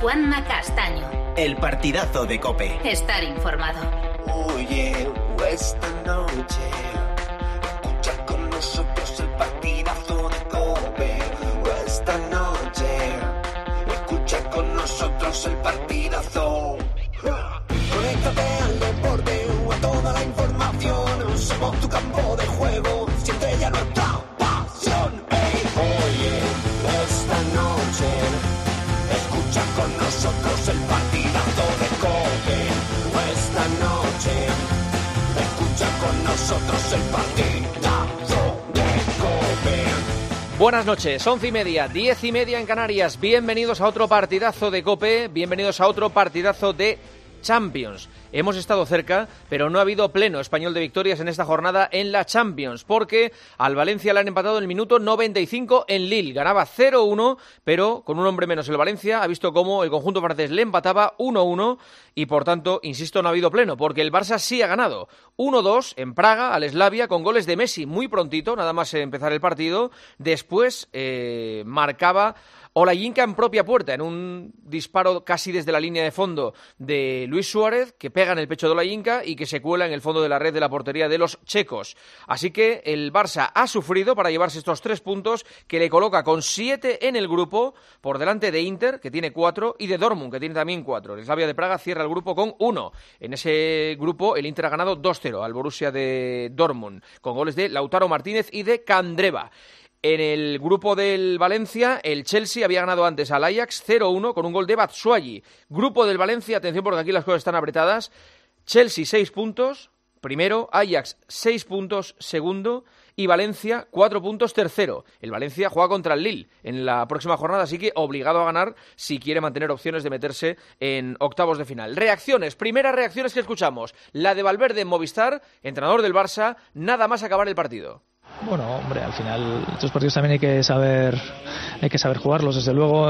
Juanma Castaño. El partidazo de COPE. Estar informado. Oye, esta noche escucha con nosotros el partidazo de COPE. Esta noche escucha con nosotros el partidazo. Conéctate al deporte, a toda la información. Somos tu campo de juego, siente ya nuestra pasión. Hey, oye, esta noche escucha con nosotros el partidazo de COPE. Esta noche escucha con nosotros el partidazo de COPE. Buenas noches, 11:30, 10:30 en Canarias. Bienvenidos a otro partidazo de COPE, bienvenidos a otro partidazo de Champions. Hemos estado cerca, pero no ha habido pleno español de victorias en esta jornada en la Champions, porque al Valencia le han empatado en el minuto 95 en Lille. Ganaba 0-1, pero con un hombre menos el Valencia ha visto cómo el conjunto francés le empataba 1-1 y, por tanto, insisto, no ha habido pleno, porque el Barça sí ha ganado 1-2 en Praga al Slavia con goles de Messi muy prontito, nada más empezar el partido. Después marcaba Olayinka en propia puerta, en un disparo casi desde la línea de fondo de Luis Suárez, que pega en el pecho de Olayinka y que se cuela en el fondo de la red de la portería de los checos. Así que el Barça ha sufrido para llevarse estos 3 puntos, que le coloca con 7 en el grupo, por delante de Inter, que tiene 4, y de Dortmund, que tiene también 4. El Slavia de Praga cierra el grupo con 1. En ese grupo el Inter ha ganado 2-0 al Borussia de Dortmund, con goles de Lautaro Martínez y de Candreva. En el grupo del Valencia, el Chelsea había ganado antes al Ajax 0-1 con un gol de Batshuayi. Grupo del Valencia, atención porque aquí las cosas están apretadas. Chelsea 6 puntos, primero, Ajax 6 puntos, segundo, y Valencia 4 puntos, tercero. El Valencia juega contra el Lille en la próxima jornada, así que obligado a ganar si quiere mantener opciones de meterse en octavos de final. Reacciones, primeras reacciones que escuchamos. La de Valverde en Movistar, entrenador del Barça, nada más acabar el partido. Bueno, hombre, al final estos partidos también hay que saber jugarlos. Desde luego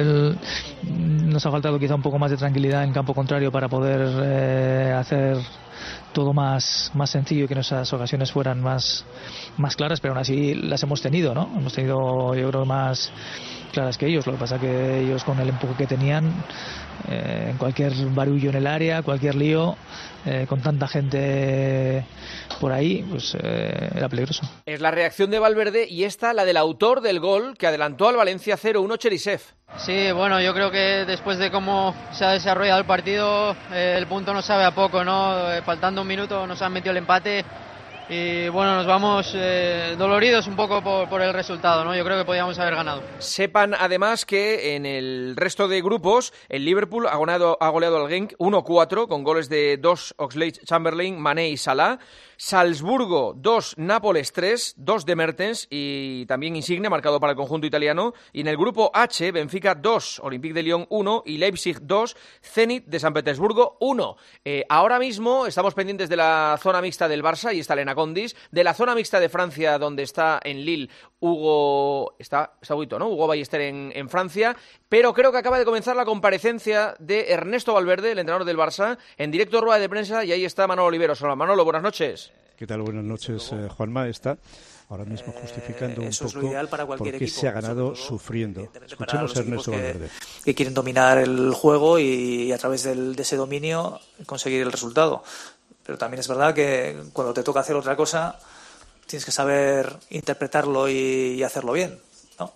nos ha faltado quizá un poco más de tranquilidad en campo contrario para poder hacer todo más sencillo y que nuestras ocasiones fueran más claras, pero aún así las hemos tenido, ¿no? Hemos tenido, yo creo, más claras que ellos. Lo que pasa que ellos, con el empuje que tenían, en cualquier barullo en el área, cualquier lío, con tanta gente por ahí, pues era peligroso. Es la reacción de Valverde y esta la del autor del gol que adelantó al Valencia 0-1, Cherisev. Sí, bueno, yo creo que después de cómo se ha desarrollado el partido, el punto nos sabe a poco, ¿no? Faltando un minuto nos han metido el empate y bueno, nos vamos doloridos un poco por el resultado, ¿no? Yo creo que podíamos haber ganado. Sepan además que en el resto de grupos el Liverpool ha goleado al Genk 1-4 con goles de 2 Oxlade-Chamberlain, Mané y Salah. Salzburgo 2, Nápoles 3, 2 de Mertens y también Insigne, marcado para el conjunto italiano. Y en el grupo H, Benfica 2, Olympique de Lyon 1 y Leipzig 2, Zenit de San Petersburgo 1. Ahora mismo estamos pendientes de la zona mixta del Barça y está Elena Condis, de la zona mixta de Francia, donde está en Lille Hugo Ballester en Francia, pero creo que acaba de comenzar la comparecencia de Ernesto Valverde, el entrenador del Barça, en directo rueda de prensa, y ahí está Manolo Oliveros. Hola Manolo, buenas noches. ¿Qué tal? Buenas noches, Juanma. Está ahora mismo justificando un poco por qué se ha ganado sufriendo. Escuchemos a Ernesto Valverde. Que quieren dominar el juego y a través de ese dominio conseguir el resultado. Pero también es verdad que cuando te toca hacer otra cosa, tienes que saber interpretarlo y hacerlo bien, ¿no?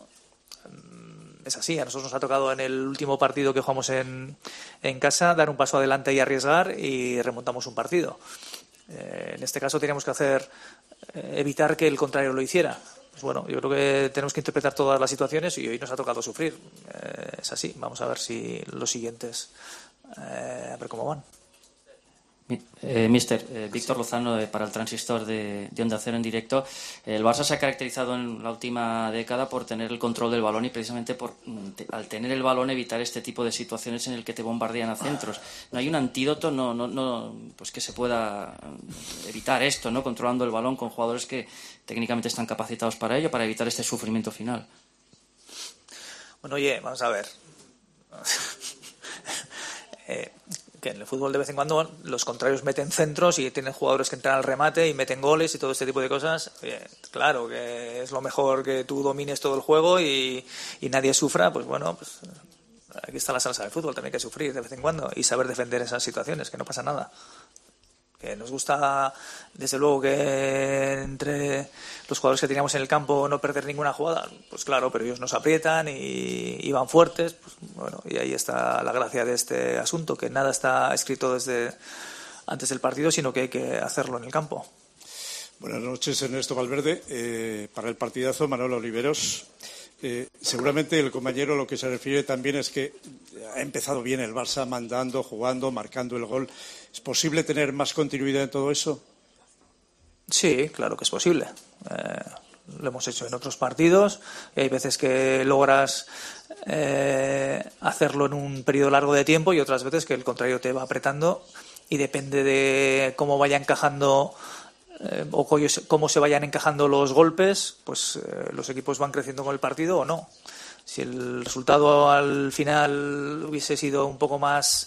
Es así, a nosotros nos ha tocado en el último partido que jugamos en casa dar un paso adelante y arriesgar y remontamos un partido. En este caso teníamos que evitar que el contrario lo hiciera. Pues bueno, yo creo que tenemos que interpretar todas las situaciones y hoy nos ha tocado sufrir. Es así, vamos a ver si los siguientes, a ver cómo van. Víctor Lozano para el Transistor de Onda Cero en directo. El Barça se ha caracterizado en la última década por tener el control del balón y precisamente al tener el balón evitar este tipo de situaciones en el que te bombardean a centros. ¿No hay un antídoto pues que se pueda evitar esto, ¿no? Controlando el balón con jugadores que técnicamente están capacitados para ello, para evitar este sufrimiento final? Bueno, oye, vamos a ver. Que en el fútbol de vez en cuando los contrarios meten centros y tienen jugadores que entran al remate y meten goles y todo este tipo de cosas. Claro que es lo mejor que tú domines todo el juego y nadie sufra, pues bueno, pues Aquí está la salsa del fútbol, también hay que sufrir de vez en cuando y saber defender esas situaciones, que no pasa nada. Que nos gusta, desde luego, que entre los jugadores que teníamos en el campo no perder ninguna jugada, pues claro, pero ellos nos aprietan y van fuertes, pues bueno, y ahí está la gracia de este asunto, que nada está escrito desde antes del partido, sino que hay que hacerlo en el campo. Buenas noches, Ernesto Valverde. Para el partidazo, Manuel Oliveros. Seguramente el compañero lo que se refiere también es que ha empezado bien el Barça, mandando, jugando, marcando el gol. ¿Es posible tener más continuidad en todo eso? Sí, claro que es posible. Lo hemos hecho en otros partidos y hay veces que logras hacerlo en un periodo largo de tiempo y otras veces que el contrario te va apretando y depende de cómo vaya encajando o cómo se vayan encajando los golpes, pues los equipos van creciendo con el partido o no. Si el resultado al final hubiese sido un poco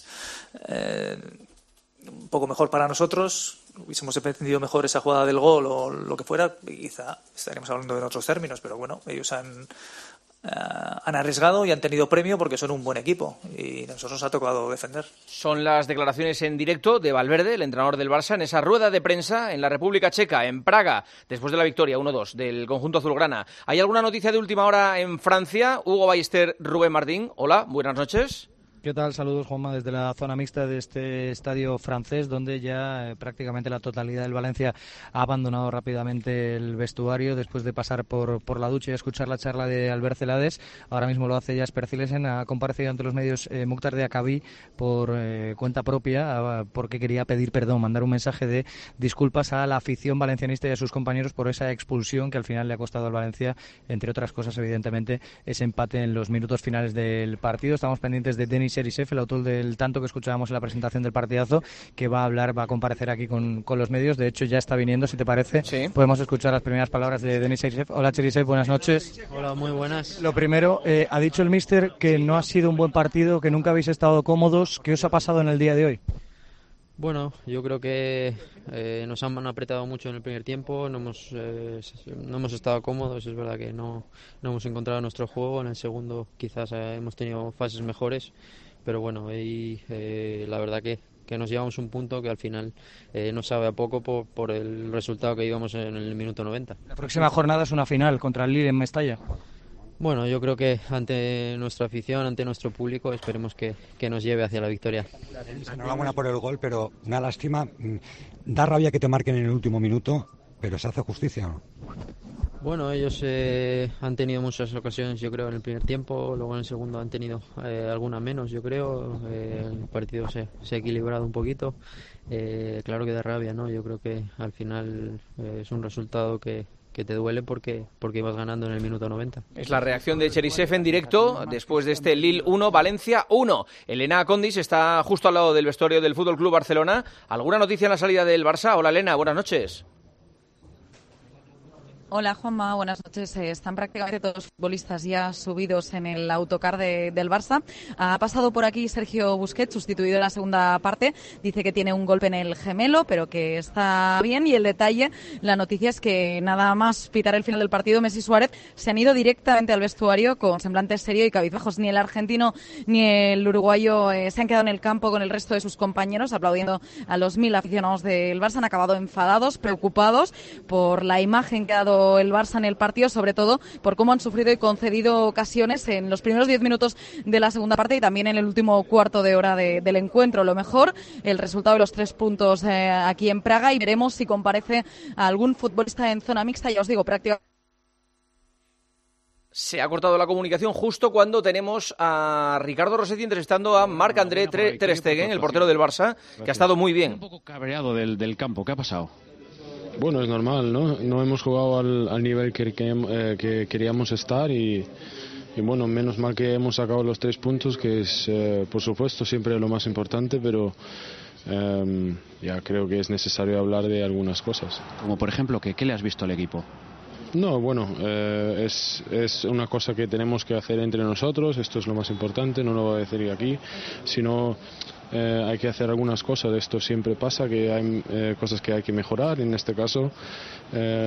mejor para nosotros, hubiésemos defendido mejor esa jugada del gol o lo que fuera, quizá estaríamos hablando en otros términos, pero bueno, ellos han arriesgado y han tenido premio porque son un buen equipo y a nosotros nos ha tocado defender. Son las declaraciones en directo de Valverde, el entrenador del Barça, en esa rueda de prensa en la República Checa, en Praga, después de la victoria 1-2 del conjunto azulgrana. ¿Hay alguna noticia de última hora en Francia? Hugo Ballester, Rubén Martín. Hola, buenas noches. ¿Qué tal? Saludos, Juanma, desde la zona mixta de este estadio francés, donde ya prácticamente la totalidad del Valencia ha abandonado rápidamente el vestuario después de pasar por la ducha y escuchar la charla de Albert Celades. Ahora mismo lo hace Jasper Cillesen. Ha comparecido ante los medios Mukhtar Diakabi por cuenta propia, porque quería pedir perdón, mandar un mensaje de disculpas a la afición valencianista y a sus compañeros por esa expulsión que al final le ha costado al Valencia, entre otras cosas, evidentemente, ese empate en los minutos finales del partido. Estamos pendientes de Denis Cherisev, el autor del tanto que escuchábamos en la presentación del partidazo, que va a comparecer aquí con los medios. De hecho, ya está viniendo, si te parece. Sí. Podemos escuchar las primeras palabras de Denis Cherisev. Hola, Cherisev, buenas noches. Hola, muy buenas. Lo primero, ha dicho el míster que no ha sido un buen partido, que nunca habéis estado cómodos. ¿Qué os ha pasado en el día de hoy? Bueno, yo creo que nos han apretado mucho en el primer tiempo, no hemos estado cómodos, es verdad que no hemos encontrado nuestro juego. En el segundo quizás hemos tenido fases mejores, pero bueno, y la verdad que nos llevamos un punto que al final nos sabe a poco por el resultado que íbamos en el minuto 90. La próxima jornada es una final contra el Lille en Mestalla. Bueno, yo creo que ante nuestra afición, ante nuestro público, esperemos que nos lleve hacia la victoria. Enhorabuena por el gol, pero una lástima. Da rabia que te marquen en el último minuto, pero se hace justicia, ¿no? Bueno, ellos han tenido muchas ocasiones, yo creo, en el primer tiempo. Luego en el segundo han tenido alguna menos, yo creo. El partido se ha equilibrado un poquito. Claro que da rabia, ¿no? Yo creo que al final es un resultado que te duele porque ibas ganando en el minuto 90. Es la reacción de Cherisev en directo después de este Lille 1, Valencia 1. Elena Condis está justo al lado del vestuario del Fútbol Club Barcelona. ¿Alguna noticia en la salida del Barça? Hola, Elena, buenas noches. Hola, Juanma, buenas noches. Están prácticamente todos los futbolistas ya subidos en el autocar del Barça. Ha pasado por aquí Sergio Busquets, sustituido en la segunda parte. Dice que tiene un golpe en el gemelo, pero que está bien. Y el detalle, la noticia es que nada más pitar el final del partido, Messi y Suárez se han ido directamente al vestuario con semblante serio y cabizbajos. Ni el argentino ni el uruguayo se han quedado en el campo con el resto de sus compañeros, aplaudiendo a los 1000 aficionados del Barça. Han acabado enfadados, preocupados por la imagen que ha dado el Barça en el partido, sobre todo por cómo han sufrido y concedido ocasiones en los primeros 10 minutos de la segunda parte y también en el último cuarto de hora del encuentro. Lo mejor, el resultado de los 3 puntos aquí en Praga, y veremos si comparece a algún futbolista en zona mixta. Ya os digo, prácticamente se ha cortado la comunicación justo cuando tenemos a Ricardo Rossetti entrevistando a Marc-André Ter Stegen, el portero del Barça, que ha estado muy bien. Un poco cabreado del campo, ¿qué ha pasado? Bueno, es normal, ¿no? No hemos jugado al nivel que queríamos estar y bueno, menos mal que hemos sacado los 3 puntos, que es, por supuesto, siempre lo más importante, pero ya creo que es necesario hablar de algunas cosas. Como por ejemplo, ¿qué le has visto al equipo? No, bueno, es una cosa que tenemos que hacer entre nosotros, esto es lo más importante, no lo voy a decir aquí, sino hay que hacer algunas cosas, esto siempre pasa, que hay cosas que hay que mejorar, en este caso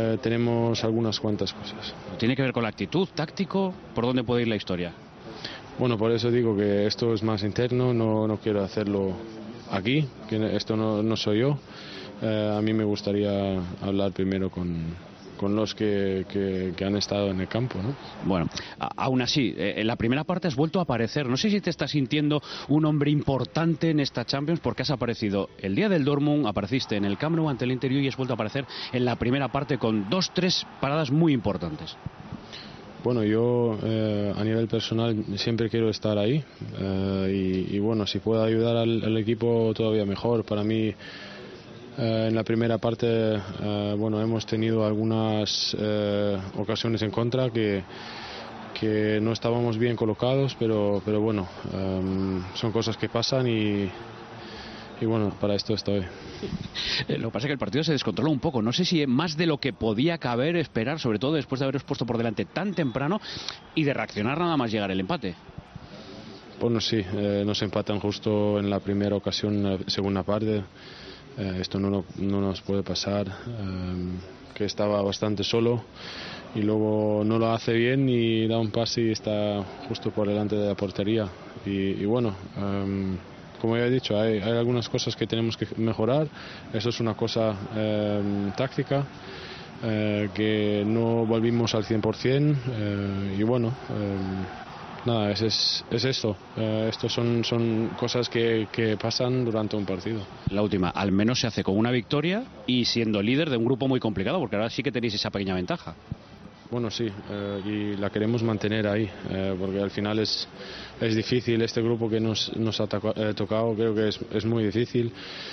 tenemos algunas cuantas cosas. ¿Tiene que ver con la actitud, táctico? ¿Por dónde puede ir la historia? bueno, por eso digo que esto es más interno, no quiero hacerlo aquí, que esto no soy yo. A mí me gustaría hablar primero con los que han estado en el campo, ¿no? Bueno, aún así, en la primera parte has vuelto a aparecer. No sé si te estás sintiendo un hombre importante en esta Champions, porque has aparecido el día del Dortmund, apareciste en el Camp Nou ante el Inter y has vuelto a aparecer en la primera parte con 2-3 paradas muy importantes. Bueno, yo a nivel personal siempre quiero estar ahí y bueno, si puedo ayudar al equipo todavía mejor. Para mí, en la primera parte, bueno, hemos tenido algunas ocasiones en contra que no estábamos bien colocados, pero bueno, son cosas que pasan y bueno, para esto estoy. Lo que pasa es que el partido se descontroló un poco. No sé si más de lo que podía caber esperar, sobre todo después de haberos puesto por delante tan temprano y de reaccionar nada más llegar el empate. Bueno, sí, nos empatan justo en la primera ocasión, en la segunda parte. Esto no nos puede pasar, que estaba bastante solo y luego no lo hace bien y da un pase y está justo por delante de la portería y bueno, como ya he dicho, hay algunas cosas que tenemos que mejorar. Eso es una cosa táctica, que no volvimos al 100%, y bueno, nada, es esto. Estos son cosas que pasan durante un partido. La última, al menos se hace con una victoria y siendo líder de un grupo muy complicado, porque ahora sí que tenéis esa pequeña ventaja. Bueno, sí, y la queremos mantener ahí, porque al final es difícil este grupo que nos ha tocado, creo que es muy difícil.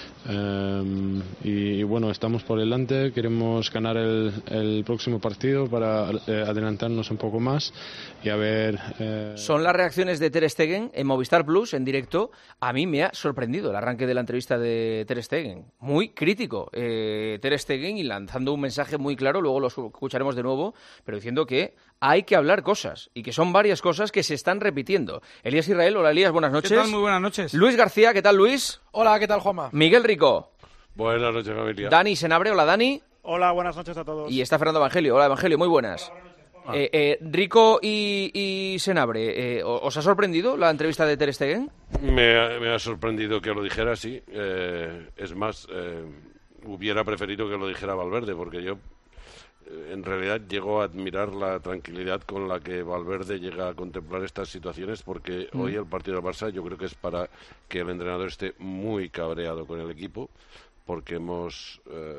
Y bueno, estamos por delante, queremos ganar el próximo partido para adelantarnos un poco más y a ver... Son las reacciones de Ter Stegen en Movistar Plus, en directo. A mí me ha sorprendido el arranque de la entrevista de Ter Stegen, muy crítico Ter Stegen, y lanzando un mensaje muy claro, luego lo escucharemos de nuevo, pero diciendo que hay que hablar cosas, y que son varias cosas que se están repitiendo. Elías Israel, hola Elías, buenas noches. ¿Qué tal? Muy buenas noches. Luis García, ¿qué tal Luis? Hola, ¿qué tal Juanma? Miguel Rico. Buenas noches, familia. Dani Senabre, hola Dani. Hola, buenas noches a todos. Y está Fernando Evangelio, hola Evangelio, muy buenas. Rico y Senabre, ¿os ha sorprendido la entrevista de Ter Stegen? Me ha sorprendido que lo dijera, sí. Es más, hubiera preferido que lo dijera Valverde, porque yo en realidad llego a admirar la tranquilidad con la que Valverde llega a contemplar estas situaciones, porque hoy el partido del Barça yo creo que es para que el entrenador esté muy cabreado con el equipo, porque hemos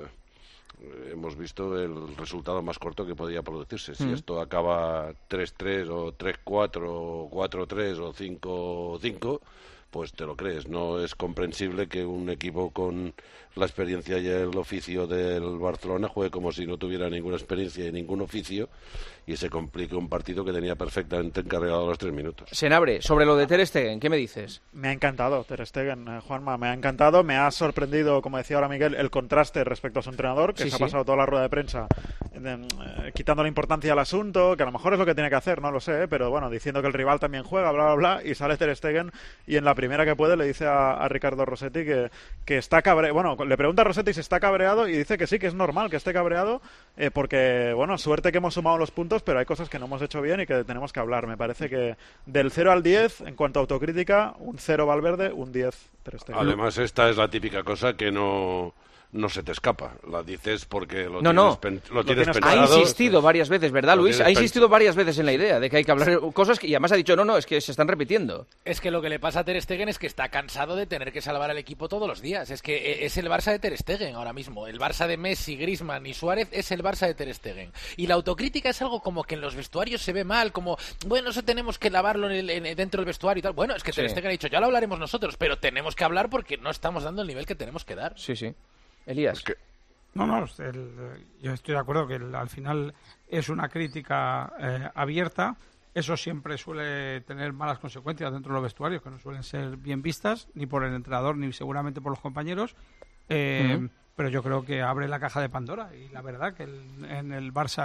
visto el resultado más corto que podía producirse. Si esto acaba 3-3 o 3-4 o 4-3 o 5-5, pues te lo crees. No es comprensible que un equipo con la experiencia y el oficio del Barcelona juegue como si no tuviera ninguna experiencia y ningún oficio, y se complique un partido que tenía perfectamente encargado a los 3 minutos. Senabre, sobre lo de Ter Stegen, ¿qué me dices? Me ha encantado Ter Stegen, Juanma, me ha encantado. Me ha sorprendido, como decía ahora Miguel, el contraste respecto a su entrenador, que se ha pasado toda la rueda de prensa quitando la importancia al asunto, que a lo mejor es lo que tiene que hacer, no lo sé, pero bueno, diciendo que el rival también juega, bla, bla, bla, y sale Ter Stegen y en la primera que puede le dice a Ricardo Rossetti que está cabreado. Bueno, le pregunta a Rossetti si está cabreado y dice que sí, que es normal que esté cabreado, porque, bueno, suerte que hemos sumado los puntos, pero hay cosas que no hemos hecho bien y que tenemos que hablar. Me parece que del 0 al 10, en cuanto a autocrítica, un 0 Valverde, un 10 Ter Stegen. Además, esta es la típica cosa que no se te escapa, la dices porque lo tienes pensado. Ha insistido varias veces, ¿verdad, Luis? Ha insistido varias veces en la idea de que hay que hablar cosas y además ha dicho, no, es que se están repitiendo. Es que lo que le pasa a Ter Stegen es que está cansado de tener que salvar al equipo todos los días. Es que es el Barça de Ter Stegen ahora mismo. El Barça de Messi, Griezmann y Suárez es el Barça de Ter Stegen. Y la autocrítica es algo como que en los vestuarios se ve mal, como, bueno, eso tenemos que lavarlo dentro del vestuario y tal. Bueno, es que Ter Stegen ha dicho, ya lo hablaremos nosotros, pero tenemos que hablar porque no estamos dando el nivel que tenemos que dar. Sí, sí. Elías. No, yo estoy de acuerdo que al final es una crítica abierta. Eso siempre suele tener malas consecuencias dentro de los vestuarios, que no suelen ser bien vistas, ni por el entrenador, ni seguramente por los compañeros. Pero yo creo que abre la caja de Pandora. Y la verdad que en el Barça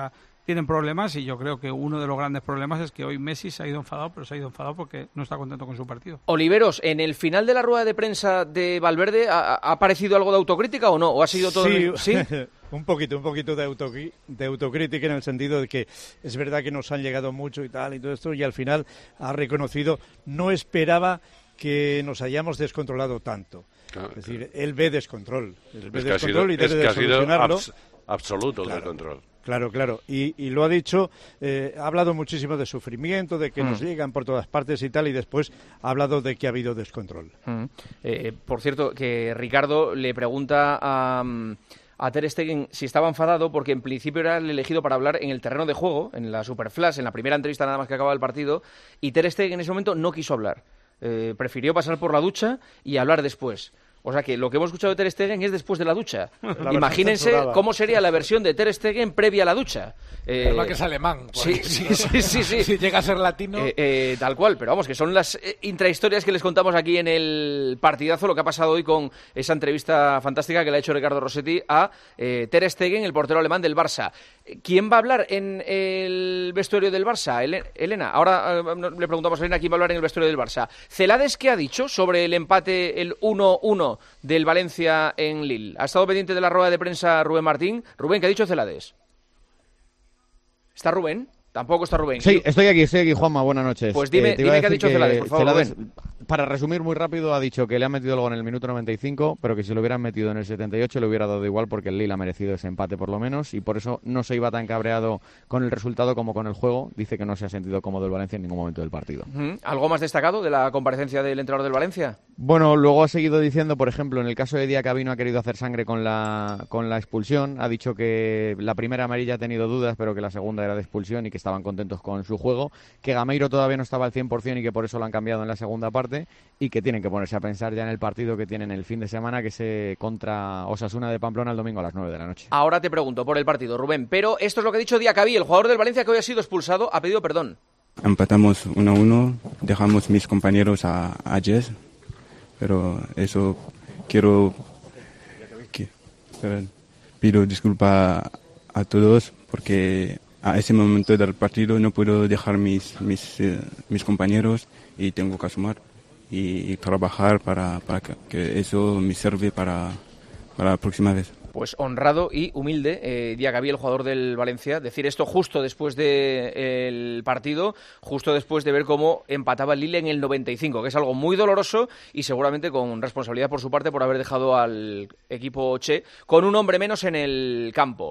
tienen problemas, y yo creo que uno de los grandes problemas es que hoy Messi se ha ido enfadado, pero se ha ido enfadado porque no está contento con su partido. Oliveros, en el final de la rueda de prensa de Valverde, ¿ha aparecido algo de autocrítica o no? ¿O ha sido todo? Sí. Un poquito de autocrítica, en el sentido de que es verdad que nos han llegado mucho y tal y todo esto, y al final ha reconocido, no esperaba que nos hayamos descontrolado tanto. Claro, es decir, él ve descontrol. Él ve descontrol y debe de solucionarlo. Absoluto claro, descontrol. Claro. Y lo ha dicho, ha hablado muchísimo de sufrimiento, de que nos llegan por todas partes y tal, y después ha hablado de que ha habido descontrol. Por cierto, que Ricardo le pregunta a Ter Stegen si estaba enfadado porque en principio era el elegido para hablar en el terreno de juego, en la Superflash, en la primera entrevista nada más que acababa el partido, y Ter Stegen en ese momento no quiso hablar. Prefirió pasar por la ducha y hablar después. O sea que lo que hemos escuchado de Ter Stegen es después de la ducha. Imagínense cómo sería la versión de Ter Stegen previa a la ducha. Además que es alemán. Sí. Si llega a ser latino. Tal cual, pero vamos, que son las intrahistorias que les contamos aquí en el partidazo, lo que ha pasado hoy con esa entrevista fantástica que le ha hecho Ricardo Rossetti a Ter Stegen, el portero alemán del Barça. ¿Quién va a hablar en el vestuario del Barça? Elena, ahora le preguntamos a Elena quién va a hablar en el vestuario del Barça. Celades, ¿qué ha dicho sobre el empate, el 1-1 del Valencia en Lille? ¿Ha estado pendiente de la rueda de prensa Rubén Martín? Rubén, ¿qué ha dicho Celades? ¿Está Rubén? Tampoco está Rubén. Sí, estoy aquí, Juanma, buenas noches. Pues dime qué ha dicho Celades, por favor, Celades, para resumir muy rápido, ha dicho que le han metido el gol en el minuto 95, pero que si lo hubieran metido en el 78 le hubiera dado igual porque el Lille ha merecido ese empate por lo menos, y por eso no se iba tan cabreado con el resultado como con el juego. Dice que no se ha sentido cómodo el Valencia en ningún momento del partido. ¿Algo más destacado de la comparecencia del entrenador del Valencia? Bueno, luego ha seguido diciendo, por ejemplo, en el caso de Diacabí no ha querido hacer sangre con la expulsión. Ha dicho que la primera amarilla ha tenido dudas, pero que la segunda era de expulsión y que estaban contentos con su juego. Que Gameiro todavía no estaba al 100% y que por eso lo han cambiado en la segunda parte. Y que tienen que ponerse a pensar ya en el partido que tienen el fin de semana, que es contra Osasuna de Pamplona el domingo a las 9 de la noche. Ahora te pregunto por el partido, Rubén. Pero esto es lo que ha dicho Diacabí, el jugador del Valencia que hoy ha sido expulsado, ha pedido perdón. Empatamos 1-1, dejamos mis compañeros a Jess. Pero eso pido disculpas a todos porque a ese momento del partido no puedo dejar mis compañeros y tengo que asumir y trabajar para que eso me sirve para la próxima vez. Pues honrado y humilde, Diacabí, el jugador del Valencia, decir esto justo después del partido, justo después de ver cómo empataba el Lille en el 95, que es algo muy doloroso y seguramente con responsabilidad por su parte por haber dejado al equipo Che con un hombre menos en el campo.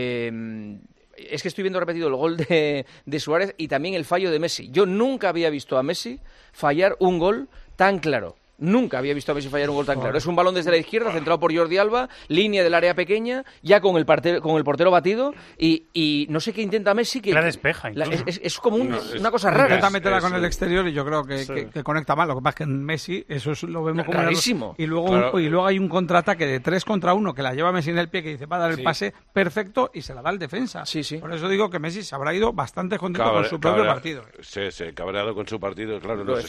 Es que estoy viendo repetido el gol de Suárez y también el fallo de Messi. Yo nunca había visto a Messi fallar un gol tan claro. Nunca había visto a Messi fallar un gol tan claro. Es un balón desde la izquierda, centrado por Jordi Alba, línea del área pequeña, ya con el portero batido, y no sé qué intenta Messi. Que la despeja. Es como una cosa rara. Intenta meterla con el exterior y yo creo que conecta mal. Lo que pasa es que en Messi eso lo vemos como rarísimo. Y luego hay un contraataque de 3 contra 1 que la lleva Messi en el pie, que dice va a dar el pase perfecto y se la da el defensa. Por eso digo que Messi se habrá ido bastante contento con su propio partido. Sí, cabreado con su partido, claro. Nos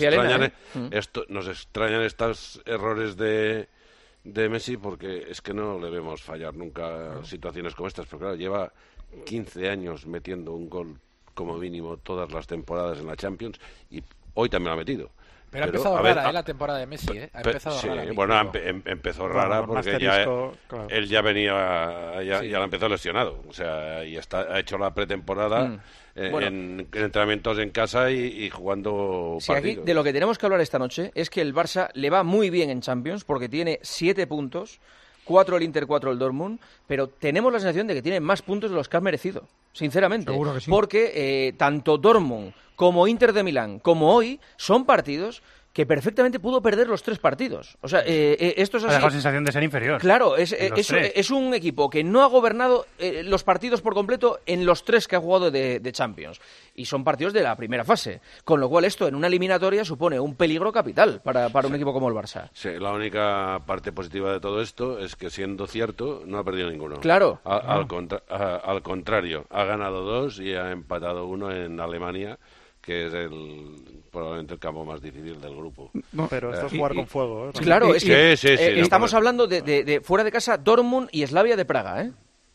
extrañan estos errores de Messi porque es que no le vemos fallar nunca situaciones como estas, pero claro, lleva 15 años metiendo un gol como mínimo todas las temporadas en la Champions y hoy también lo ha metido. Pero ha empezado rara la temporada de Messi, Ha empezado rara. Bueno, empezó rara porque él ya venía, ya la empezó lesionado. O sea, y ha hecho la pretemporada en entrenamientos en casa y jugando partidos. Aquí de lo que tenemos que hablar esta noche es que el Barça le va muy bien en Champions porque tiene 7 puntos, 4 el Inter, 4 el Dortmund, pero tenemos la sensación de que tiene más puntos de los que ha merecido, sinceramente. Seguro que sí. Porque tanto Dortmund como Inter de Milán, como hoy, son partidos que perfectamente pudo perder los 3 partidos. O sea, esto es así. Ha dejado sensación de ser inferior. Claro, es un equipo que no ha gobernado los partidos por completo en los 3 que ha jugado de Champions. Y son partidos de la primera fase. Con lo cual esto en una eliminatoria supone un peligro capital para un equipo como el Barça. Sí, la única parte positiva de todo esto es que, siendo cierto, no ha perdido ninguno. Claro. Al contrario, ha ganado 2 y ha empatado 1 en Alemania, que es probablemente el campo más difícil del grupo. Pero esto es jugar con fuego. Claro, es que sí, estamos hablando de fuera de casa Dortmund y Slavia de Praga,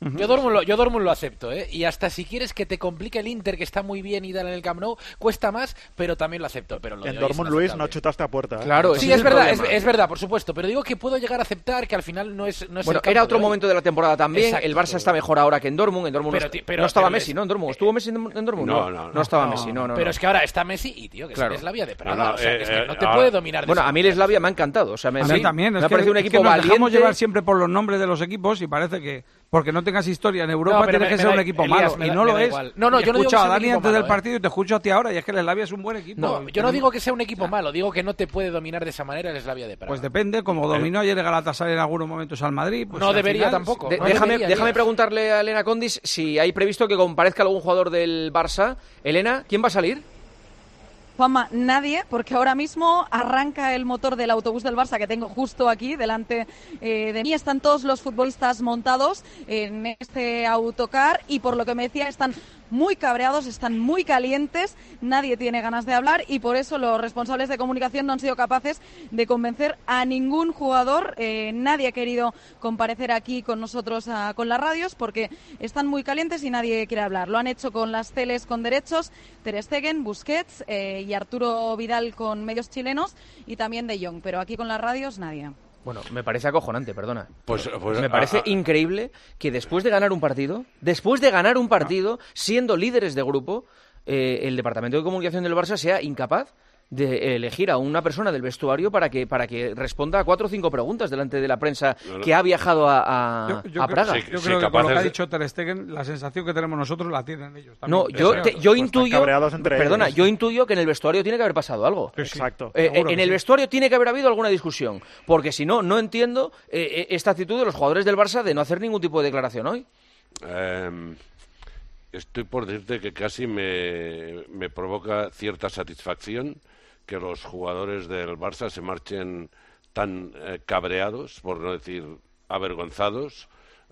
Yo Dortmund lo acepto, ¿eh? Y hasta si quieres que te complique el Inter, que está muy bien y tal en el Camp Nou, cuesta más, pero también lo acepto. Pero lo en Dortmund, Luis, no chutaste a puerta. Claro, sí, es verdad, por supuesto, pero digo que puedo llegar a aceptar que al final no es bueno, era otro momento de la temporada también. Exacto. El Barça está mejor ahora que en Dortmund. No estaba Messi, ¿no? En Dortmund. ¿Estuvo Messi en Dortmund? No estaba Messi, no. Pero es que ahora está Messi y, tío, que es Slavia de Praga. O sea, es que no te puede dominar. Bueno, a mí el Slavia me ha encantado. O sea, a mí también. Me ha parecido un equipo valiente. Nos dejamos llevar siempre por los nombres de los equipos y parece que porque no tengas historia en Europa tienes que ser un equipo malo. Y no lo es. No, yo no digo que sea a Dani antes del partido y te escucho a ti ahora y es que el Slavia es un buen equipo. No, yo no digo que sea un equipo malo, digo que no te puede dominar de esa manera el Slavia de Praga. Pues depende, como dominó ayer el Galatasaray en algunos momentos al Madrid. Pues no debería tampoco. Déjame preguntarle a Elena Condis si hay previsto que comparezca algún jugador del Barça. Elena, ¿quién va a salir? Juanma, nadie, porque ahora mismo arranca el motor del autobús del Barça que tengo justo aquí delante de mí. Están todos los futbolistas montados en este autocar y por lo que me decía están muy cabreados, están muy calientes, nadie tiene ganas de hablar y por eso los responsables de comunicación no han sido capaces de convencer a ningún jugador. Nadie ha querido comparecer aquí con nosotros con las radios porque están muy calientes y nadie quiere hablar. Lo han hecho con las teles con derechos, Ter Stegen, Busquets y Arturo Vidal con medios chilenos y también De Jong, pero aquí con las radios nadie. Bueno, me parece acojonante, perdona. Pues me parece increíble que después de ganar un partido, siendo líderes de grupo, el Departamento de Comunicación del Barça sea incapaz de elegir a una persona del vestuario para que responda a 4 o 5 preguntas delante de la prensa que ha viajado a Praga. Yo creo que con lo que ha dicho Ter Stegen, la sensación que tenemos nosotros la tienen ellos también. No, yo intuyo que en el vestuario tiene que haber pasado algo. Exacto. En el vestuario tiene que haber habido alguna discusión, porque si no, no entiendo esta actitud de los jugadores del Barça de no hacer ningún tipo de declaración hoy. Estoy por decirte que casi me provoca cierta satisfacción que los jugadores del Barça se marchen tan cabreados, por no decir avergonzados,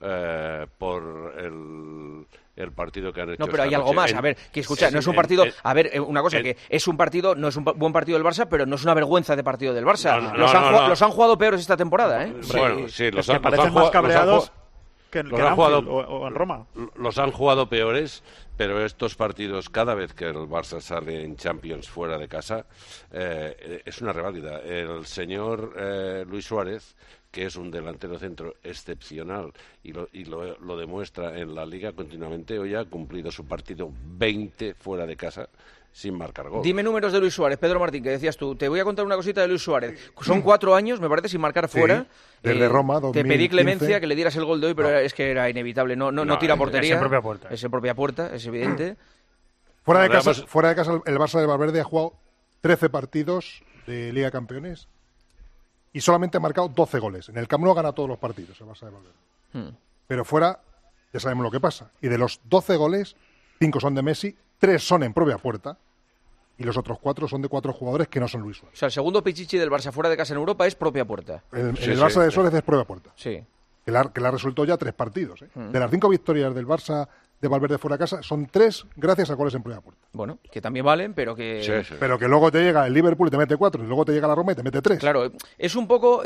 por el partido que han hecho. No, pero hay algo más. A ver, que escucha, no es un partido. A ver, una cosa, que es un partido, no es un buen partido del Barça, pero no es una vergüenza de partido del Barça. Los han jugado peores esta temporada, ¿eh? Bueno, sí, los han parecen más cabreados que en Anfield o en Roma. Los han jugado peores, pero estos partidos, cada vez que el Barça sale en Champions fuera de casa, es una reválida. El señor Luis Suárez, que es un delantero centro excepcional y lo demuestra en la Liga continuamente, hoy ha cumplido su partido 20 fuera de casa sin marcar gol. Dime números de Luis Suárez, Pedro Martín, que decías tú. Te voy a contar una cosita de Luis Suárez. Son 4 años, me parece, sin marcar fuera. Desde Roma, 2015. Te pedí clemencia, que le dieras el gol de hoy, pero es que era inevitable. No tira portería. Es en propia puerta. Es en propia puerta, es evidente. Fuera de casa, el Barça de Valverde ha jugado 13 partidos de Liga de Campeones y solamente ha marcado 12 goles. En el Camp Nou gana todos los partidos el Barça de Valverde. Pero fuera, ya sabemos lo que pasa. Y de los 12 goles, 5 son de Messi, 3 son en propia puerta y los otros 4 son de 4 jugadores que no son Luis Suárez. O sea, el segundo pichichi del Barça fuera de casa en Europa es propia puerta. El Barça de Suárez es propia puerta. Sí. Que le ha resuelto ya 3 partidos. De las 5 victorias del Barça de Valverde fuera de casa, son 3 gracias a goles en propia puerta. Bueno, que también valen, pero que... Sí. Pero que luego te llega el Liverpool y te mete 4, y luego te llega la Roma y te mete 3. Claro, es un poco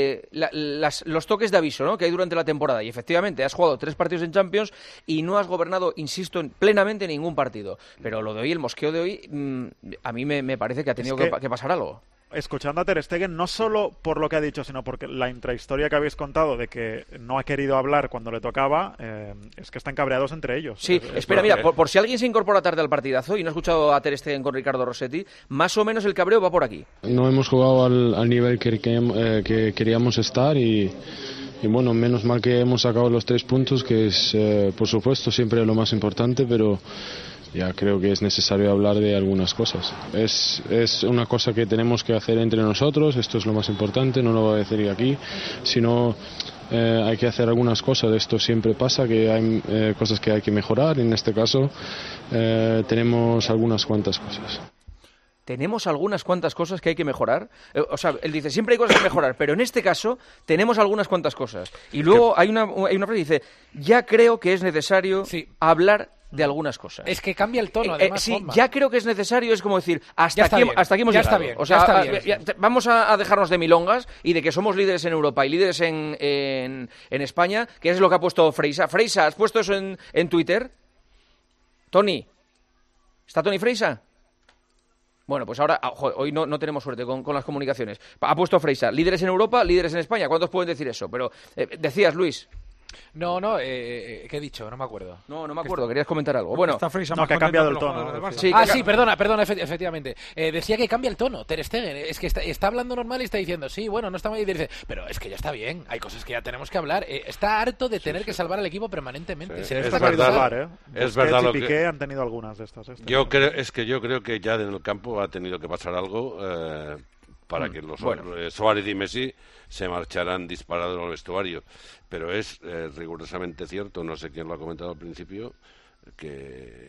los toques de aviso, ¿no?, que hay durante la temporada. Y efectivamente, has jugado 3 partidos en Champions y no has gobernado, insisto, plenamente ningún partido. Pero lo de hoy, el mosqueo de hoy, a mí me parece que ha tenido que pasar algo. Escuchando a Ter Stegen, no solo por lo que ha dicho, sino porque la intrahistoria que habéis contado de que no ha querido hablar cuando le tocaba, es que están cabreados entre ellos. Sí, espera, mira, por si alguien se incorpora tarde al partidazo y no ha escuchado a Ter Stegen con Ricardo Rossetti, más o menos el cabreo va por aquí. No hemos jugado al nivel que queríamos estar y bueno, menos mal que hemos sacado los 3 puntos, que es, por supuesto, siempre lo más importante, pero... ya creo que es necesario hablar de algunas cosas. Es una cosa que tenemos que hacer entre nosotros, esto es lo más importante, no lo voy a decir aquí, sino hay que hacer algunas cosas. Esto siempre pasa, que hay cosas que hay que mejorar. En este caso tenemos algunas cuantas cosas. Tenemos algunas cuantas cosas que hay que mejorar. O sea, él dice, siempre hay cosas que mejorar, pero en este caso tenemos algunas cuantas cosas. Y luego hay una frase que dice, ya creo que es necesario hablar de algunas cosas. Es que cambia el tono, además. Sí, Juanma. ya creo que es necesario, es como decir, hasta aquí hemos ya llegado. Está bien, o sea, ya está bien. Vamos a dejarnos de milongas y de que somos líderes en Europa y líderes en España, que es lo que ha puesto Freisa. Freisa, ¿has puesto eso en Twitter? Tony, ¿está Tony Freisa? Bueno, pues ahora, hoy no tenemos suerte con las comunicaciones. Ha puesto Freisa, líderes en Europa, líderes en España. ¿Cuántos pueden decir eso? Pero decías, Luis. No, ¿qué he dicho? No me acuerdo. No me acuerdo, querías comentar algo. Bueno, que ha cambiado el tono. Sí, perdona, efectivamente. Decía que cambia el tono, Ter Stegen. Es que está hablando normal y está diciendo, sí, bueno, no está mal. Y dice, pero es que ya está bien, hay cosas que ya tenemos que hablar. Está harto de tener que salvar al equipo permanentemente. Sí, es verdad, es verdad lo que Piqué han tenido algunas de estas. Yo creo que ya en el campo ha tenido que pasar algo para que los Suárez y Messi se marcharan disparados al vestuario. Pero es rigurosamente cierto, no sé quién lo ha comentado al principio, que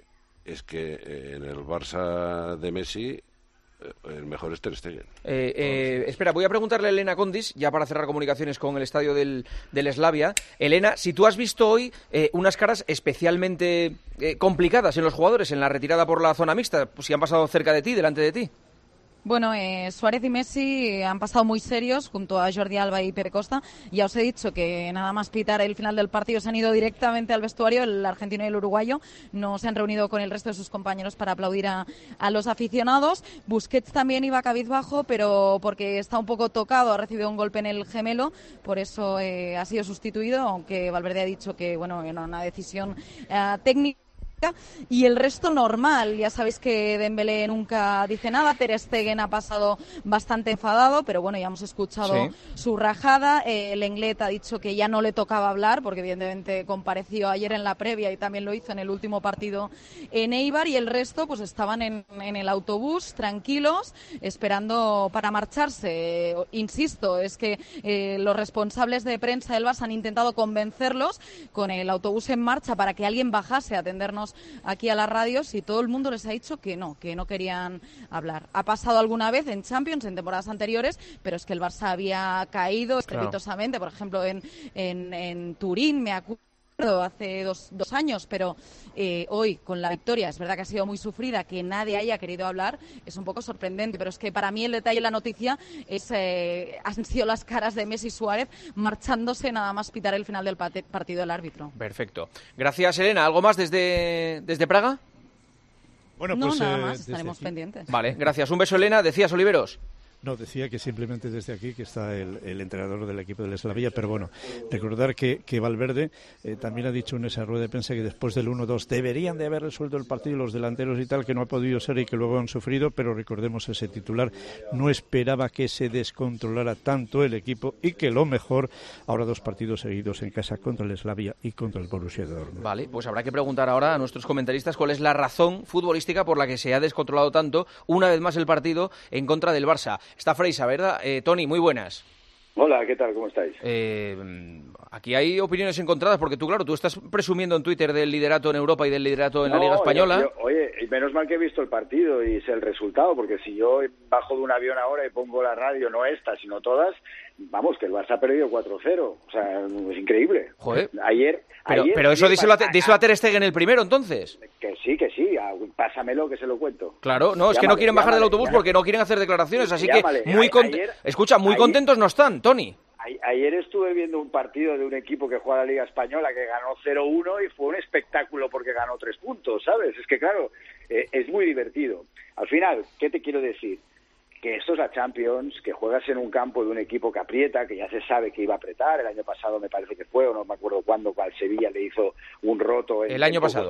en el Barça de Messi el mejor es Ter Stegen. Espera, voy a preguntarle a Elena Condis, ya para cerrar comunicaciones con el estadio del Slavia. Elena, si tú has visto hoy unas caras especialmente complicadas en los jugadores en la retirada por la zona mixta, si han pasado cerca de ti, delante de ti. Bueno, Suárez y Messi han pasado muy serios junto a Jordi Alba y Pere Costa. Ya os he dicho que nada más pitar el final del partido se han ido directamente al vestuario, el argentino y el uruguayo. No se han reunido con el resto de sus compañeros para aplaudir a los aficionados. Busquets también iba cabizbajo, pero porque está un poco tocado, ha recibido un golpe en el gemelo, por eso ha sido sustituido, aunque Valverde ha dicho que bueno, era una decisión técnica. Y el resto normal, ya sabéis que Dembélé nunca dice nada, Ter Stegen ha pasado bastante enfadado, pero bueno, ya hemos escuchado su rajada. Lenglet ha dicho que ya no le tocaba hablar, porque evidentemente compareció ayer en la previa y también lo hizo en el último partido en Eibar, y el resto pues estaban en el autobús tranquilos, esperando para marcharse. Insisto, es que los responsables de prensa del Barça han intentado convencerlos con el autobús en marcha para que alguien bajase a atendernos aquí a las radios, y todo el mundo les ha dicho que no querían hablar. Ha pasado alguna vez en Champions, en temporadas anteriores, pero es que el Barça había caído estrepitosamente, por ejemplo en Turín, me acuerdo, hace dos años, pero hoy con la victoria, es verdad que ha sido muy sufrida, que nadie haya querido hablar, es un poco sorprendente, pero es que para mí el detalle de la noticia han sido las caras de Messi y Suárez marchándose nada más pitar el final del partido del árbitro. Perfecto. Gracias, Elena. ¿Algo más desde Praga? Bueno, pues nada más, estaremos pendientes. Vale, gracias. Un beso, Elena. ¿Decías, Oliveros? No, decía que simplemente desde aquí que está el entrenador del equipo del Slavia, pero bueno, recordar que Valverde también ha dicho en esa rueda de prensa que después del 1-2 deberían de haber resuelto el partido los delanteros y tal, que no ha podido ser y que luego han sufrido, pero recordemos ese titular, no esperaba que se descontrolara tanto el equipo y que lo mejor, ahora 2 partidos seguidos en casa contra el Slavia y contra el Borussia Dortmund. Vale, pues habrá que preguntar ahora a nuestros comentaristas cuál es la razón futbolística por la que se ha descontrolado tanto una vez más el partido en contra del Barça. Está Freisa, ¿verdad? Tony, muy buenas. Hola, ¿qué tal? ¿Cómo estáis? Aquí hay opiniones encontradas porque tú estás presumiendo en Twitter del liderato en Europa y del liderato en la Liga Española. Oye, menos mal que he visto el partido y sé el resultado, porque si yo bajo de un avión ahora y pongo la radio, no esta, sino todas, vamos, que el Barça ha perdido 4-0. O sea, es increíble. Joder. Ayer pero eso díselo a Ter Stegen el primero, entonces. Que sí. Pásamelo, que se lo cuento. Claro, no, es que no quieren bajar del autobús porque no quieren hacer declaraciones, así que muy contentos no están, Tony. Ayer estuve viendo un partido de un equipo que juega la Liga Española que ganó 0-1 y fue un espectáculo porque ganó 3 puntos, ¿sabes? Es que claro, es muy divertido. Al final, ¿qué te quiero decir? Que esto es la Champions, que juegas en un campo de un equipo que aprieta, que ya se sabe que iba a apretar. El año pasado me parece que fue, o no me acuerdo cuándo, al Sevilla le hizo un roto. El año pasado.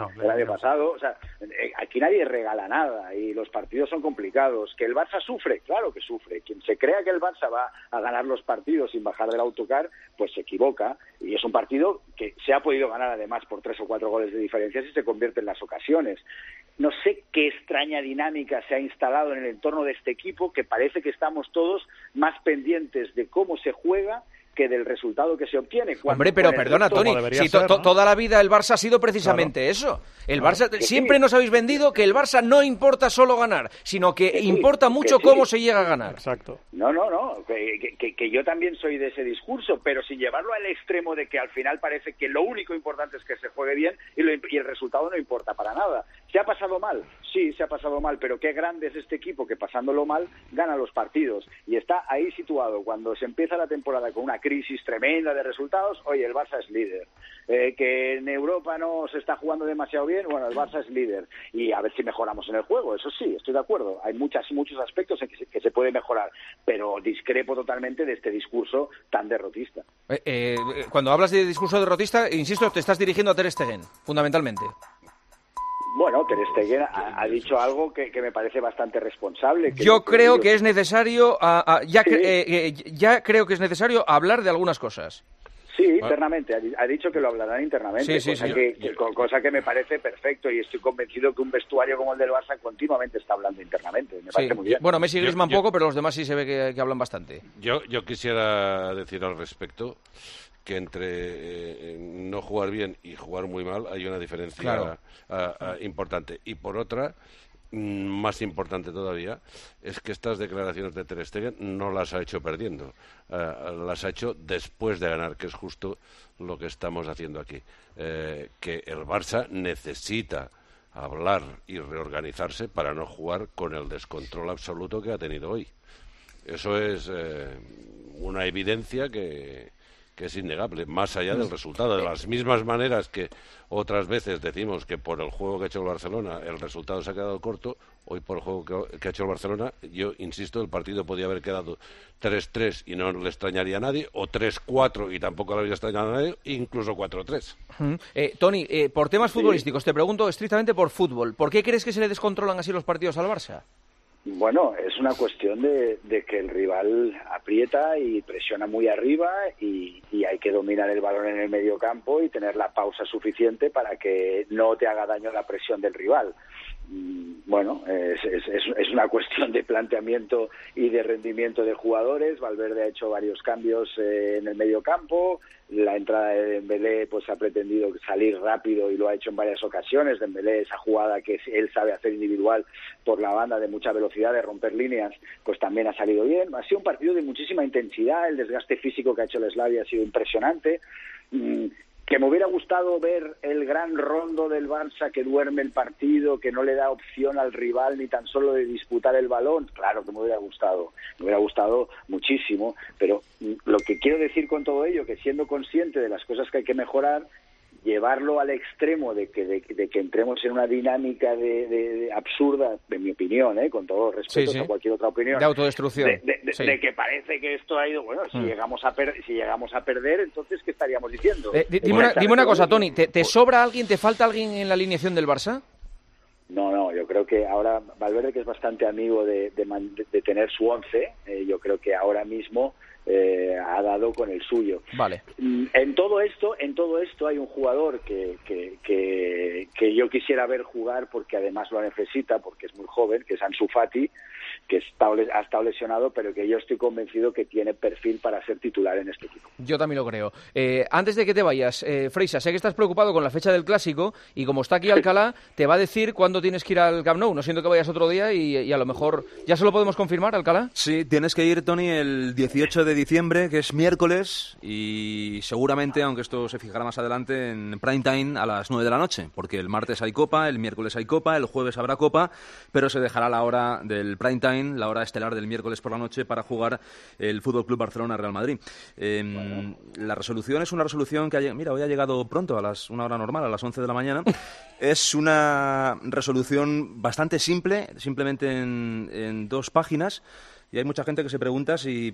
O sea, aquí nadie regala nada y los partidos son complicados. ¿Que el Barça sufre? Claro que sufre. Quien se crea que el Barça va a ganar los partidos sin bajar del autocar, pues se equivoca. Y es un partido que se ha podido ganar además por 3 o 4 goles de diferencia si se convierte en las ocasiones. No sé qué extraña dinámica se ha instalado en el entorno de este equipo, que parece que estamos todos más pendientes de cómo se juega que del resultado que se obtiene. Hombre, pero perdona, Toni, si toda la vida el Barça ha sido precisamente eso. El Barça, siempre nos habéis vendido que el Barça no importa solo ganar, sino que importa mucho cómo se llega a ganar. Exacto. No, que yo también soy de ese discurso, pero sin llevarlo al extremo de que al final parece que lo único importante es que se juegue bien y el resultado no importa para nada. ¿Se ha pasado mal? Sí, se ha pasado mal, pero qué grande es este equipo que pasándolo mal gana los partidos y está ahí situado. Cuando se empieza la temporada con una crisis tremenda de resultados, oye, el Barça es líder. Que en Europa no se está jugando demasiado bien, bueno, el Barça es líder. Y a ver si mejoramos en el juego, eso sí, estoy de acuerdo. Hay muchos aspectos en que se puede mejorar, pero discrepo totalmente de este discurso tan derrotista. Cuando hablas de discurso derrotista, insisto, te estás dirigiendo a Ter Stegen, fundamentalmente. Bueno, Ter Stegen ha dicho algo que me parece bastante responsable. Yo creo que es necesario, ya creo que es necesario hablar de algunas cosas. Sí, internamente. Ha dicho que lo hablarán internamente, cosa que me parece perfecto y estoy convencido que un vestuario como el del Barça continuamente está hablando internamente. Me parece muy bien. Bueno, Messi y Griezmann poco, pero los demás sí se ve que hablan bastante. Yo quisiera decir al respecto que entre no jugar bien y jugar muy mal hay una diferencia importante. Y por otra, más importante todavía, es que estas declaraciones de Ter Stegen no las ha hecho perdiendo, las ha hecho después de ganar, que es justo lo que estamos haciendo aquí. Que el Barça necesita hablar y reorganizarse para no jugar con el descontrol absoluto que ha tenido hoy. Eso es una evidencia que es innegable, más allá del resultado. De las mismas maneras que otras veces decimos que por el juego que ha hecho el Barcelona el resultado se ha quedado corto, hoy por el juego que ha hecho el Barcelona, yo insisto, el partido podía haber quedado 3-3 y no le extrañaría a nadie, o 3-4 y tampoco le habría extrañado a nadie, incluso 4-3. Toni, por temas futbolísticos, te pregunto estrictamente por fútbol, ¿por qué crees que se le descontrolan así los partidos al Barça? Bueno, es una cuestión de que el rival aprieta y presiona muy arriba y hay que dominar el balón en el medio campo y tener la pausa suficiente para que no te haga daño la presión del rival. Bueno, es una cuestión de planteamiento y de rendimiento de jugadores. Valverde ha hecho varios cambios en el medio campo. La entrada de Dembélé pues ha pretendido salir rápido y lo ha hecho en varias ocasiones. Dembélé, esa jugada que él sabe hacer individual por la banda de mucha velocidad, de romper líneas, pues también ha salido bien. Ha sido un partido de muchísima intensidad. El desgaste físico que ha hecho el Slavia ha sido impresionante. Que me hubiera gustado ver el gran rondo del Barça que duerme el partido, que no le da opción al rival ni tan solo de disputar el balón. Claro que me hubiera gustado muchísimo, pero lo que quiero decir con todo ello, que siendo consciente de las cosas que hay que mejorar, llevarlo al extremo de que entremos en una dinámica de absurda, en mi opinión, con todo respeto a cualquier otra opinión, de autodestrucción, de que parece que esto ha ido, bueno, si llegamos a perder, entonces ¿qué estaríamos diciendo? Dime una cosa, Toni, ¿te sobra alguien, te falta alguien en la alineación del Barça? No, yo creo que ahora Valverde, que es bastante amigo de tener su 11, yo creo que ahora mismo ha dado con el suyo. Vale. En todo esto hay un jugador que yo quisiera ver jugar porque además lo necesita, porque es muy joven, que es Ansu Fati, que ha estado lesionado, pero que yo estoy convencido que tiene perfil para ser titular en este equipo. Yo también lo creo. Antes de que te vayas, Freisa, sé que estás preocupado con la fecha del Clásico y como está aquí Alcalá, te va a decir cuándo tienes que ir al Camp Nou. No siento que vayas otro día y a lo mejor... ¿Ya se lo podemos confirmar, Alcalá? Sí, tienes que ir, Toni, el 18 de diciembre, que es miércoles, y seguramente, aunque esto se fijará más adelante, en prime time a las 9 de la noche, porque el martes hay Copa, el miércoles hay Copa, el jueves habrá Copa, pero se dejará la hora del prime time, la hora estelar del miércoles por la noche, para jugar el Fútbol Club Barcelona-Real Madrid. La resolución es una resolución que hoy ha llegado pronto, a una hora normal, a las 11 de la mañana. Es una resolución bastante simple, simplemente en 2 páginas, y hay mucha gente que se pregunta si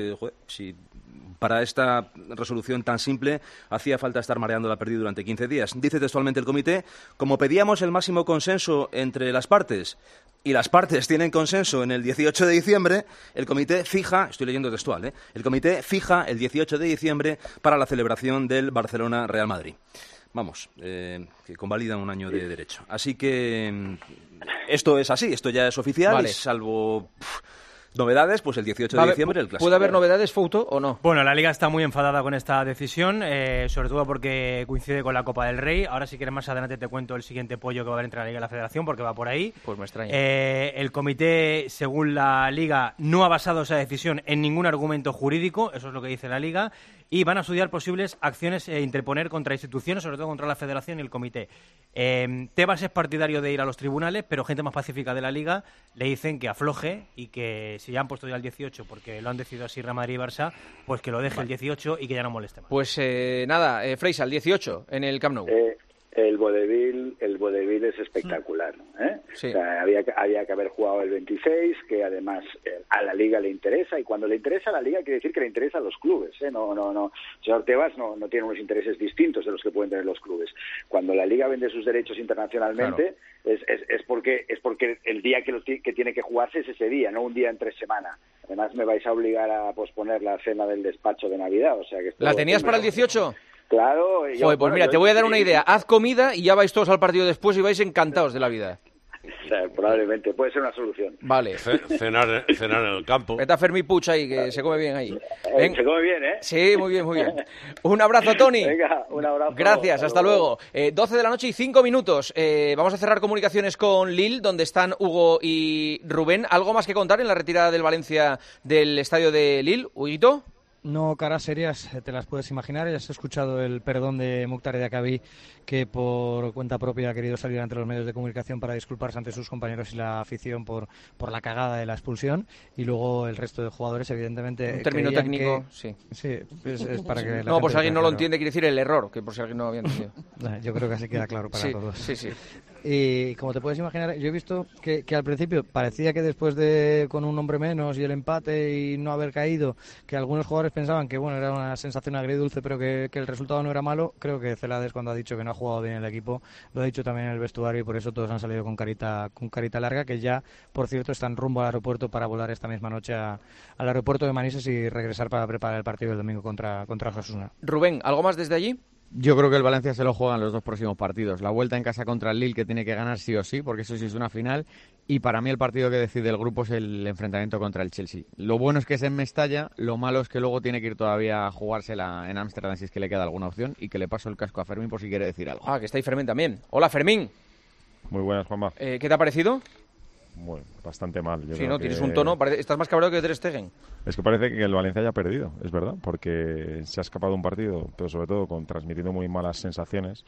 para esta resolución tan simple hacía falta estar mareando la perdiz durante 15 días. Dice textualmente el comité: como pedíamos el máximo consenso entre las partes, y las partes tienen consenso en el 18 de diciembre, el comité fija, estoy leyendo textual, el comité fija el 18 de diciembre para la celebración del Barcelona-Real Madrid. Vamos, que convalida un año de derecho. Así que esto es así, esto ya es oficial, vale. Y salvo Novedades, pues el 18 de diciembre el Clásico. ¿Puede haber novedades, Fouto, o no? Bueno, la Liga está muy enfadada con esta decisión, sobre todo porque coincide con la Copa del Rey. Ahora, si quieres, más adelante te cuento el siguiente pollo que va a haber entre la Liga y la Federación, porque va por ahí. Pues me extraña. El comité, según la Liga, no ha basado esa decisión en ningún argumento jurídico, eso es lo que dice la Liga, y van a estudiar posibles acciones e interponer contra instituciones, sobre todo contra la Federación y el comité. Tebas es partidario de ir a los tribunales, pero gente más pacífica de la Liga le dicen que afloje y que si ya han puesto ya el 18 porque lo han decidido así Real Madrid y Barça, pues que lo deje el 18 y que ya no moleste más. Pues nada, Freisa, el 18 en el Camp Nou. El vodevil es espectacular, ¿eh? Sí. O sea, había que haber jugado el 26, que además a la Liga le interesa, y cuando le interesa a la Liga quiere decir que le interesa a los clubes, ¿eh? No. Señor Tebas no tiene unos intereses distintos de los que pueden tener los clubes. Cuando la Liga vende sus derechos internacionalmente, claro, es porque el día que tiene que jugarse es ese día, no un día en 3 semanas. Además me vais a obligar a posponer la cena del despacho de Navidad, o sea que ¿La tenías para el 18? Claro. Joder, pues mira, te voy a dar una idea. Haz comida y ya vais todos al partido después y vais encantados de la vida. O sea, probablemente, puede ser una solución. Vale. Cenar en el campo. Vete a Fermín Puig ahí, que se come bien ahí. Se come bien, ¿eh? Sí, muy bien, muy bien. Un abrazo, Tony. Venga, un abrazo. Gracias, hasta luego. 12 de la noche y 5 minutos. Vamos a cerrar comunicaciones con Lille, donde están Hugo y Rubén. ¿Algo más que contar en la retirada del Valencia del estadio de Lille? Huguito. No caras serias, te las puedes imaginar. Ya has escuchado el perdón de Mukhtar Diakabi, que por cuenta propia ha querido salir ante los medios de comunicación para disculparse ante sus compañeros y la afición por la cagada de la expulsión. Y luego el resto de jugadores, evidentemente... Un término técnico, sí. Sí, es para que... No, por si alguien no lo entiende, quiere decir el error, que por si alguien no había entendido. Yo creo que así queda claro para todos. Sí. Y como te puedes imaginar, yo he visto que al principio parecía que después de con un hombre menos y el empate y no haber caído, que algunos jugadores pensaban que bueno, era una sensación agridulce, pero que el resultado no era malo. Creo que Celades, cuando ha dicho que no ha jugado bien el equipo, lo ha dicho también en el vestuario, y por eso todos han salido con carita larga, que ya, por cierto, están rumbo al aeropuerto para volar esta misma noche al aeropuerto de Manises y regresar para preparar el partido del domingo contra Osasuna. Rubén, ¿algo más desde allí? Yo creo que el Valencia se lo juega en los 2 próximos partidos. La vuelta en casa contra el Lille, que tiene que ganar sí o sí, porque eso sí es una final. Y para mí el partido que decide el grupo es el enfrentamiento contra el Chelsea. Lo bueno es que es en Mestalla, lo malo es que luego tiene que ir todavía a jugársela en Ámsterdam si es que le queda alguna opción. Y que le paso el casco a Fermín por si quiere decir algo. Que está ahí Fermín también. Hola, Fermín. Muy buenas, Juanma. ¿Qué te ha parecido? Bueno, bastante mal. Sí, ¿no? Tienes un tono, estás más cabreado que Ter Stegen. Es que parece que el Valencia haya perdido, es verdad, porque se ha escapado un partido, pero sobre todo transmitiendo muy malas sensaciones.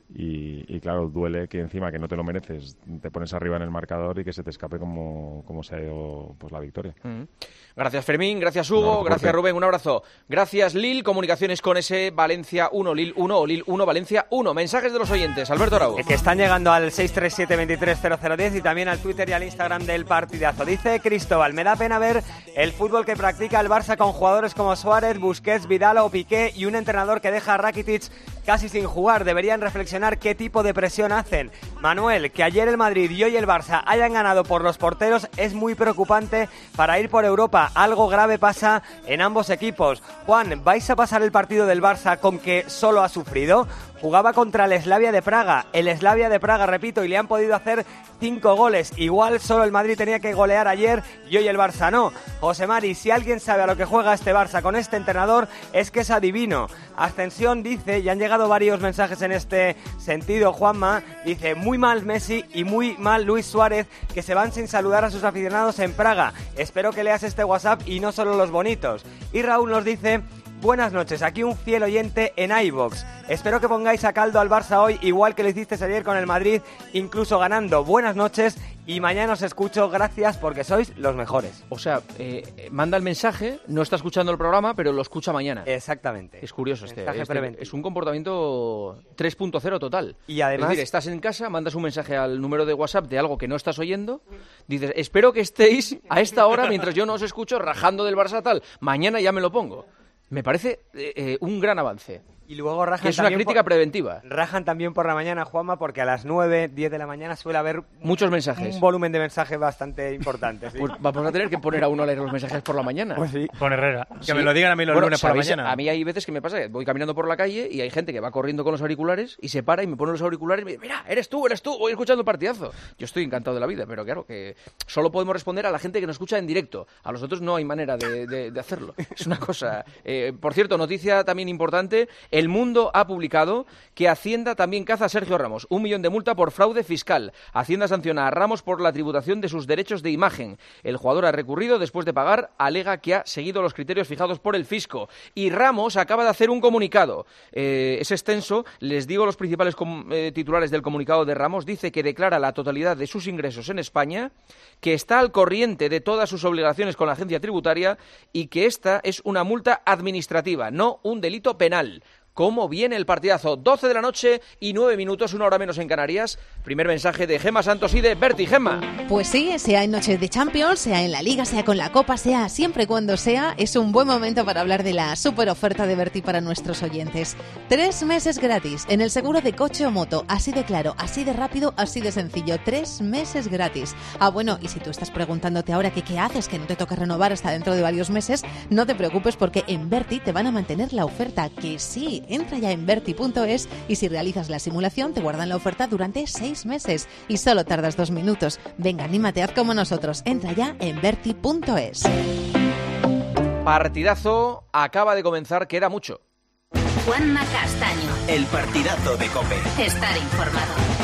Y claro, duele que encima que no te lo mereces, te pones arriba en el marcador y que se te escape como se ha ido pues, la victoria. Gracias, Fermín, gracias, Hugo, gracias, Rubén, un abrazo. Gracias, Lille, comunicaciones con ese Valencia 1, Lille 1 o Lille 1, Valencia 1. Mensajes de los oyentes, Alberto Arau. Que están llegando al 637-230010 y también al Twitter y al Instagram del partidazo. Dice Cristóbal, me da pena ver el fútbol que practica el Barça con jugadores como Suárez, Busquets, Vidal o Piqué y un entrenador que deja a Rakitic casi sin jugar. Deberían reflexionar qué tipo de presión hacen. Manuel, que ayer el Madrid y hoy el Barça hayan ganado por los porteros es muy preocupante para ir por Europa. Algo grave pasa en ambos equipos. Juan, ¿vais a pasar el partido del Barça con que solo ha sufrido? Jugaba contra el Slavia de Praga. El Slavia de Praga, repito, y le han podido hacer 5 goles. Igual solo el Madrid tenía que golear ayer y hoy el Barça no. José Mari, si alguien sabe a lo que juega este Barça con este entrenador, es que es adivino. Ascensión dice, y han llegado varios mensajes en este sentido, Juanma, dice, muy mal Messi y muy mal Luis Suárez, que se van sin saludar a sus aficionados en Praga. Espero que leas este WhatsApp y no solo los bonitos. Y Raúl nos dice... Buenas noches, aquí un fiel oyente en iVox. Espero que pongáis a caldo al Barça hoy, igual que lo hicisteis ayer con el Madrid, incluso ganando. Buenas noches y mañana os escucho. Gracias porque sois los mejores. O sea, manda el mensaje, no está escuchando el programa, pero lo escucha mañana. Exactamente. Es curioso es un comportamiento 3.0 total. Y además... Es decir, estás en casa, mandas un mensaje al número de WhatsApp de algo que no estás oyendo, dices, espero que estéis a esta hora, mientras yo no os escucho, rajando del Barça tal. Mañana ya me lo pongo. Me parece un gran avance. Y luego rajan que es una crítica preventiva. Rajan también por la mañana, Juanma, porque a las 9, 10 de la mañana suele haber muchos mensajes. Un volumen de mensajes bastante importante. ¿Sí? Pues vamos a tener que poner a uno a leer los mensajes por la mañana. Pues sí. Con Herrera. Que me lo digan a mí los lunes por la mañana. A mí hay veces que me pasa que voy caminando por la calle y hay gente que va corriendo con los auriculares y se para y me pone los auriculares y me dice, mira, eres tú, voy escuchando el partidazo. Yo estoy encantado de la vida, pero claro, que solo podemos responder a la gente que nos escucha en directo. A los otros no hay manera de hacerlo. Es una cosa... por cierto, noticia también importante, El Mundo ha publicado que Hacienda también caza a Sergio Ramos. 1 millón de multa por fraude fiscal. Hacienda sanciona a Ramos por la tributación de sus derechos de imagen. El jugador ha recurrido después de pagar, alega que ha seguido los criterios fijados por el fisco. Y Ramos acaba de hacer un comunicado. Es extenso, les digo los principales titulares del comunicado de Ramos. Dice que declara la totalidad de sus ingresos en España, que está al corriente de todas sus obligaciones con la agencia tributaria y que esta es una multa administrativa, no un delito penal. ¿Cómo viene el partidazo? 12 de la noche y 9 minutos, 1 hora menos en Canarias. Primer mensaje de Gemma Santos y de Berti. Gemma. Pues sí, sea en noches de Champions, sea en la Liga, sea con la Copa, sea siempre cuando sea, es un buen momento para hablar de la super oferta de Berti para nuestros oyentes. 3 meses gratis en el seguro de coche o moto. Así de claro, así de rápido, así de sencillo. 3 meses gratis. Ah, bueno, y si tú estás preguntándote ahora que qué haces, que no te toca renovar hasta dentro de varios meses, no te preocupes porque en Berti te van a mantener la oferta, que sí. Entra ya en Berti.es y si realizas la simulación te guardan la oferta durante 6 meses y solo tardas 2 minutos. Venga, anímate, haz como nosotros. Entra ya en Berti.es. Partidazo acaba de comenzar, queda mucho. Juanma Castaño. El partidazo de COPE. Estar informado.